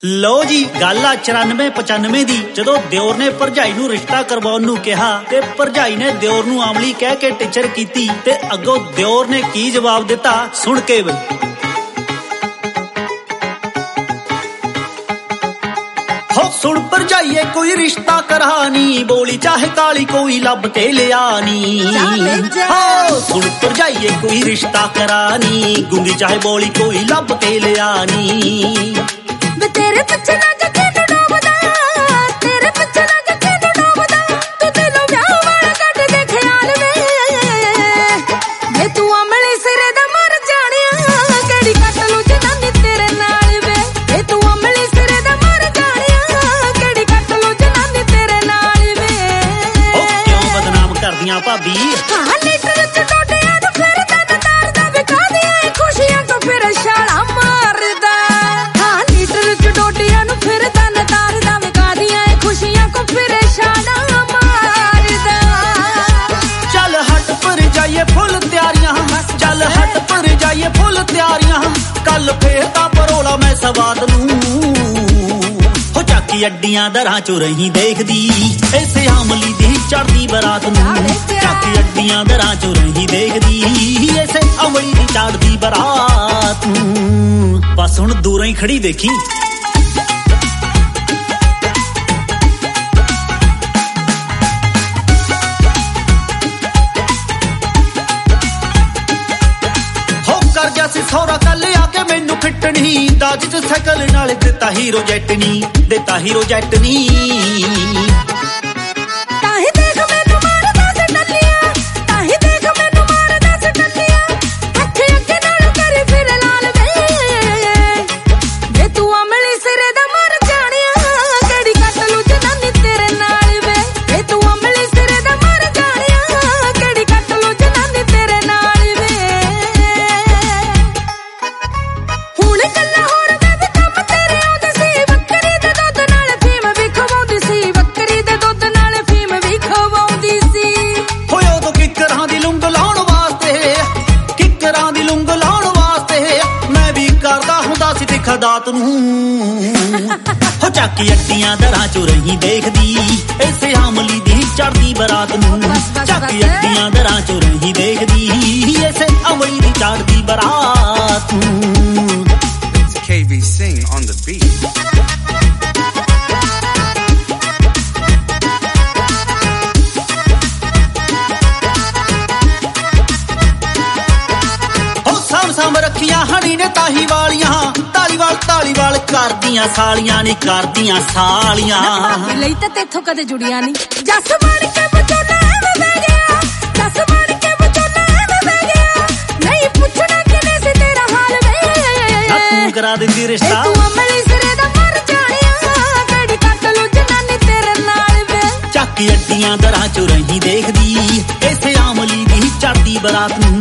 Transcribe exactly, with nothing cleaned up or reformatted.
ਲੋ ਜੀ ਗੱਲ ਆ ਚੁਰਾਨਵੇਂ ਪਚਾਨਵੇਂ ਦੀ, ਜਦੋਂ ਦਿਓਰ ਨੇ ਭਰਜਾਈ ਨੂੰ ਰਿਸ਼ਤਾ ਕਰਵਾਉਣ ਨੂੰ ਕਿਹਾ ਤੇ ਭਰਜਾਈ ਨੇ ਦਿਓਰ ਨੂੰ ਆਮਲੀ ਕਹਿ ਕੇ ਟਿਚਰ ਕੀਤੀ ਤੇ ਅੱਗੋਂ ਦਿਓਰ ਨੇ ਕੀ ਜਵਾਬ ਦਿੱਤਾ ਸੁਣ ਕੇ ਬਈ। ਹੋ ਸੁਣ ਭਰਜਾਈਏ ਕੋਈ ਰਿਸ਼ਤਾ ਕਰਾਨੀ, ਬੋਲੀ ਚਾਹੇ ਕਾਲੀ ਕੋਈ ਲੱਭ ਕੇ ਲਿਆਨੀ। ਹੋ ਸੁਣ ਭਰਜਾਈਏ ਕੋਈ ਰਿਸ਼ਤਾ ਕਰਾਨੀ, ਗੁੰਗੀ ਚਾਹੇ ਬੋਲੀ ਕੋਈ ਲੱਭ ਕੇ ਲਿਆਨੀ। ਵੇ ਤੇਰੇ ਪਿੱਛੇ ਲੱਗ ਕੇ ਨੂੰ ਡੋਬਦਾ, ਤੇਰੇ ਪਿੱਛੇ ਲੱਗ ਕੇ ਨੂੰ ਡੋਬਦਾ, ਤੂੰ ਦਿਲੋਂ ਵਿਆਹ ਵਾਲਾ ਕੱਢ ਦੇ ਖਿਆਲ ਵੇ। ਵੇ ਤੂੰ ਅਮਲੀ ਸਿਰੇ ਦਾ ਮਰ ਜਾਣਿਆ, ਕਿਹੜੀ ਕੱਟ ਲੂ ਜਨਾਨੀ ਤੇਰੇ ਨਾਲ ਵੇ। ਵੇ ਤੂੰ ਅਮਲੀ ਸਿਰੇ ਦਾ ਮਰ ਜਾਣਿਆ, ਕਿਹੜੀ ਕੱਟ ਲੂ ਜਨਾਨੀ ਤੇਰੇ ਨਾਲ ਵੇ। ਉਹ ਕਿਉਂ ਬਦਨਾਮ ਕਰਦੀਆਂ ਭਾਬੀ? ਹਾਂ ਲੀਟਰ ਚ ਟੋਟਿਆਂ ਨੂੰ ਫਿਰਦਾ ਨਾ ਤਾਰਦਾ, ਵਿਖਾ ਦੀਆਂ ਖੁਸ਼ੀਆਂ ਤੋਂ ਫਿਰ ਛਾਲਾਂ ਮਾਰਦਾ। ਡੋਡੀਆਂ ਨੂੰ ਫਿਰਦਾ ਨਾ ਤਾਰਦਾ, ਵਿਕਾ ਦੀਆਂ ਖੁਸ਼ੀਆਂ ਕੋ ਫਿਰੇ ਛਾਲਾਂ ਮਾਰਦਾ। ਚੱਲ ਹਟ ਪਰ ਜਾਈਏ ਫੁੱਲ ਤਿਆਰੀਆਂ, ਚੱਲ ਹਟ ਪਰ ਜਾਈਏ ਫੁੱਲ ਤਿਆਰੀਆਂ, ਕੱਲ ਫੇਰ ਤਾਂ ਪਰੋਲਾ ਮੈਂ ਸਵਾਦ ਨੂੰ। ਹੋ ਚਾਕੀ ਅੱਡੀਆਂ ਦਰਾਂ ਚੋਂ ਰਹੀ ਦੇਖਦੀ, ਇਸੇ ਆਮਲੀ ਦੀ ਚੜਦੀ ਬਰਾਤ ਨੂੰ। ਚਾਕੀ ਅੱਡੀਆਂ ਦਰਾਂ ਚੋਂ ਰਹੀ ਦੇਖਦੀ, ਇਸੇ ਅਮਲੀ ਦੀ ਚੜਦੀ ਬਰਾਤ ਨੂੰ। ਬਸ ਹੁਣ ਦੂਰੋਂ ਹੀ ਖੜੀ ਦੇਖੀ। ਸੀ ਸੌਰਾ ਕੱਲ ਆ ਕੇ ਮੈਨੂੰ ਫਿੱਟਣੀ, ਦਾਜ ਚ ਸਾਈਕਲ ਨਾਲ ਦਿੱਤਾ ਹੀਰੋ ਜੈਟ ਨੀ, ਦਿੱਤਾ ਹੀਰੋ ਜੈਟ ਨੀ। ਤਾਹੀਂ ਦੇਖ ਮੈਨੂੰ ਮਾਰਦਾ ਸੀ ਟੱਲੀਆਂ, ਤਾਹੀਂ ਦੇਖ ਮੈਨੂੰ ਮਾਰਦਾ ਸੀ ਟੱਲੀਆਂ, ਅੱਖੇ ਅੱਗੇ ਨਾਲ ਕਰੀ ਫਿਰ ਲਾਲ ਵੇ। ਵੇ ਤੂੰ ਅਮਲੀ ਸਿਰੇ ਦਾ ਮਰ ਜਾਣਿਆ, ਕਿਹੜੀ ਕੱਟ ਲੂ ਜਨਾਨੀ ਤੇਰੇ ਨਾਲ ਵੇ। ਵੇ ਤੂੰ ਅਮਲੀ ਸਿਰੇ ਦਾ ਮਰ ਜਾਣਿਆ, ਕਿਹੜੀ ਕੱਟ ਲੂ ਜਨਾਨੀ ਤੇਰੇ ਨਾਲ ਵੇ। ਹੁਣ ਗੱਲਾਂ ਹੋਰ ਮੈਂ ਵੀ ਕੰਮ ਤੇਰੇ ਆਉਂਦੇ ਸੀ, ਬੱਕਰੀ ਦੇ ਦੁੱਧ ਨਾਲ ਫੀਮ ਵੀ ਖਵਾਉਂਦੀ ਸੀ, ਬੱਕਰੀ ਦੇ ਦੁੱਧ ਨਾਲ ਫੀਮ ਵੀ ਖਵਾਉਂਦੀ ਸੀ। ਹੋਏ ਉਦੋਂ ਕਿੱਕਰਾਂ ਦੀ ਲੁੰਗ ਲਾਉਣ ਵਾਸਤੇ, ਕਿੱਕਰਾਂ ਦੀ ਲੁੰਗ ਲਾਉਣ ਵਾਸਤੇ ਮੈਂ ਵੀ ਕਰਦਾ ਹੁੰਦਾ ਸੀ ਤਿੱਖਾ ਦਾਤ ਨੂੰ। ਹੋ ਚਾਕੀ ਅੱਡੀਆਂ ਦਰਾਂ ਚੋਂ ਰਹੀ ਦੇਖਦੀ, ਇਸੇ ਆਮਲੀ ਦੀ ਚੜਦੀ ਬਰਾਤ ਨੂੰ। ਚਾਕੀ ਅੱਡੀਆਂ ਦਰਾਂ ਚੋਂ ਰਹੀ ਦੇਖਦੀ, ਇਸੇ ਅਮਲੀ ਦੀ ਚੜਦੀ ਬਰਾਤ ਨੂੰ। K V Singh on the beat. ਹੋ ਸਾਂਭ ਸਾਂਭ ਰੱਖੀਆਂ ਹਣੀ ਨੇ ਤਾਹੀ ਵਾਲੀਆਂ, ਤਾਲੀਵਾਲ ਤਾਲੀਵਾਲ ਕਰਦੀਆਂ ਸਾਲੀਆਂ ਨੀ ਕਰਦੀਆਂ ਸਾਲੀਆਂ। ਲਈ ਤਾਂ ਤੇਥੋਂ ਕਦੇ ਜੁੜੀਆਂ ਨਹੀਂ, ਜੱਸ ਬਣ ਕੇ ਬਚੋਲਾ ਐਵੇਂ ਬਹਿ ਗਿਆ, ਜੱਸ ਬਣ ਕੇ ਬਚੋਲਾ ਐਵੇਂ ਬਹਿ ਗਿਆ, ਨਹੀਂ ਪੁੱਛਣਾ ਕਿਵੇਂ ਸੀ ਤੇਰਾ ਹਾਲ ਵੇ। ਨਾ ਤੂੰ ਕਰਾ ਦਿੰਦੀ ਰਿਸ਼ਤਾ, ਤੂੰ ਅਮਲੀ ਸਿਰੇ ਦਾ ਮਰ ਜਾਣਿਆ, ਕਿਹੜੀ ਕੱਟ ਲੂ ਜਨਾਨੀ ਤੇਰੇ ਨਾਲ ਵੇ। ਚਾਕੀ ਅੱਡੀਆਂ ਦਰਾਂ ਚੋਂ ਰਹੀ ਦੇਖਦੀ, ਇਸੇ ਆਮਲੀ ਦੀ ਚੜਦੀ ਬਰਾਤ ਨੂੰ।